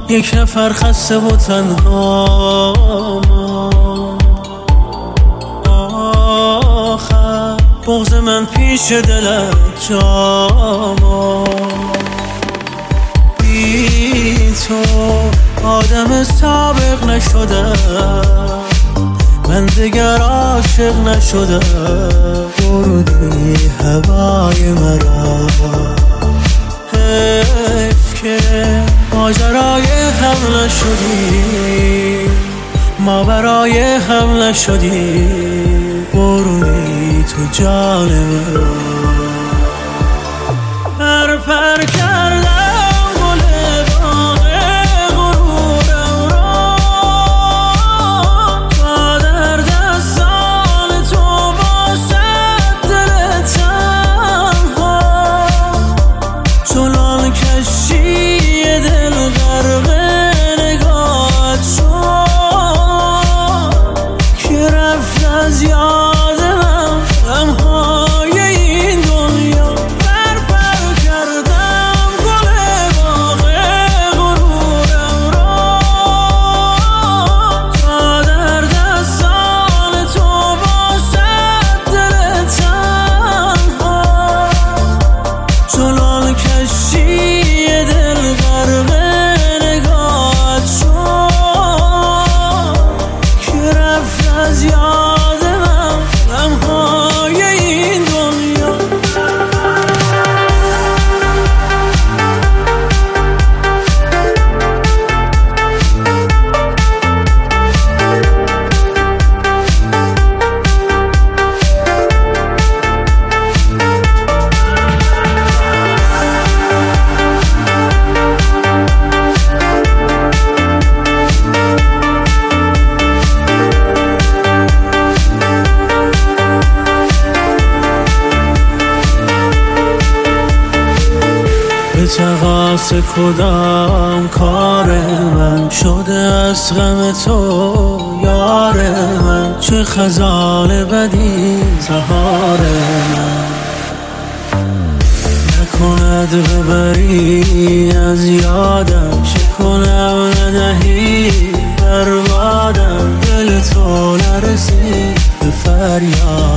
یک نفر خسته و تنها آخر بغض من پیش دلت جاما بی تو آدم سابق نشدم من دیگر عاشق نشدم بردی هوای مرا حیف که ماجرای هم نشدی ما برای هم نشدی بردی تو جان مرا پر کردم گل باغ غرورم را تا در دستان تو باشد دل تنها چنان کشتی دل غرق نگاهت شد که رفت از یاد من غمهای این دنیا به تقاص کدام کار من شده از غم تو یار من چه خزان بدی سهار من نکند ببری از یادم چه کنم ندهی بربادم دل تو نرسید به فریاد